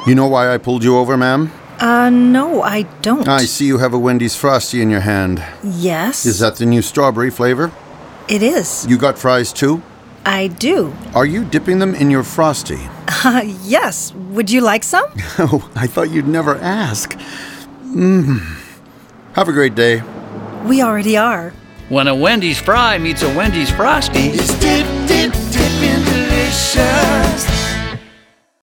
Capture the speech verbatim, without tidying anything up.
You know why I pulled you over, ma'am? Uh, no, I don't. I see you have a Wendy's Frosty in your hand. Yes? Is that the new strawberry flavor? It is. You got fries too? I do. Are you dipping them in your Frosty? Uh, yes. Would you like some? Oh, I thought you'd never ask. Mmm. Have a great day. We already are. When a Wendy's fry meets a Wendy's Frosty, It's dip, dip, dipping delicious.